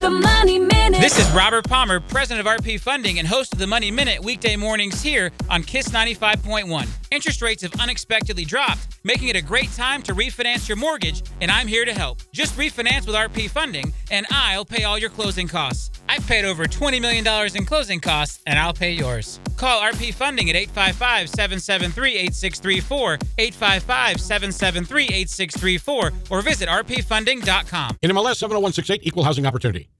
The Money Minute. This is Robert Palmer, president of RP Funding and host of the Money Minute weekday mornings here on KISS 95.1. Interest rates have unexpectedly dropped, making it a great time to refinance your mortgage, and I'm here to help. Just refinance with RP Funding, and I'll pay all your closing costs. I've paid over $20 million in closing costs, and I'll pay yours. Call RP Funding at 855-773-8634, 855-773-8634, or visit rpfunding.com. NMLS 70168, Equal Housing Opportunity.